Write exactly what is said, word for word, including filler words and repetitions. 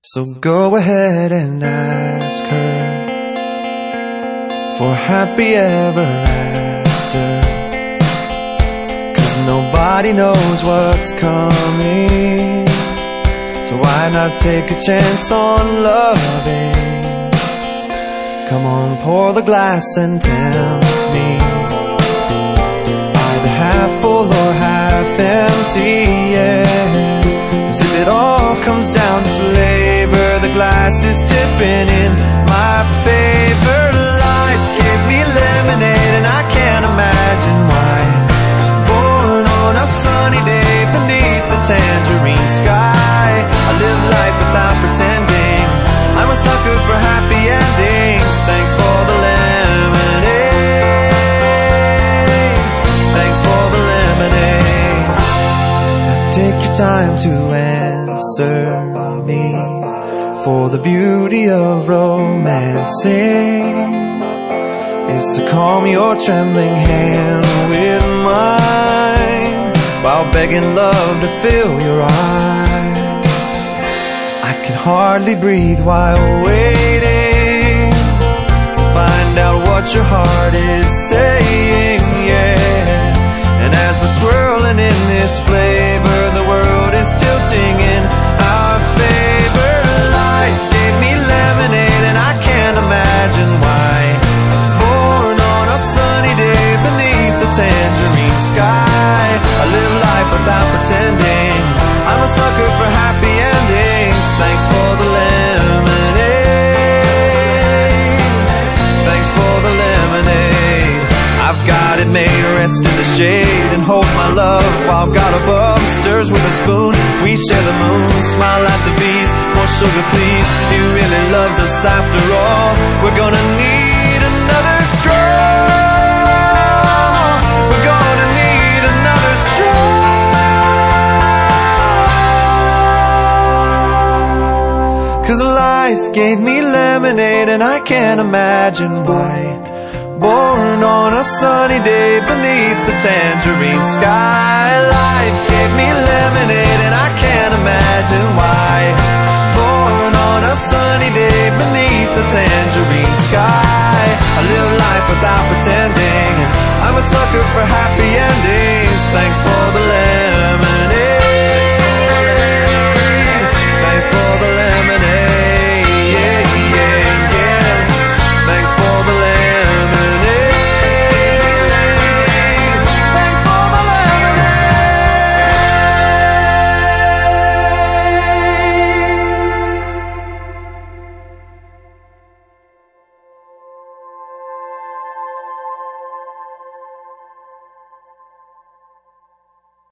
So go ahead and ask her for happy ever after, 'cause nobody knows what's coming. So why not take a chance on loving? Come on, pour the glass and tempt me, either half full or half empty, yeah. 'Cause if it all comes down to flavor, the glass is tipping in my favor. Life gave me lemonade and I can't imagine why. Born on a sunny day beneath the tangerine sky, I live life without pretending. I'm a sucker for happy endings. Thanks for the lemonade. Thanks for the lemonade. Now take your time to answer me, for the beauty of romancing is to calm your trembling hand with mine, while begging love to fill your eyes. I can hardly breathe while waiting to find out what your heart is saying, yeah. And as we're swirling in this flavor, the world is tilting in our favor. Life gave me lemonade and I can't imagine why. Born on a sunny day beneath the tangerine sky, I live life without pretending. I'm a sucker for happy endings. Thanks for the lemonade. Thanks for the lemonade. I've got it made, rest in the shade and hold my love while God above stirs with a spoon. We share the moon, smile at the bees. More sugar please, he really loves us after all. We're gonna need another straw. We're gonna need another straw. 'Cause life gave me lemonade and I can't imagine why. Born on a sunny day beneath the tangerine sky, life gave me lemonade and I can't imagine why. Born on a sunny day beneath the tangerine sky, I live life without pretending. I'm a sucker for happy endings. Thanks for the land.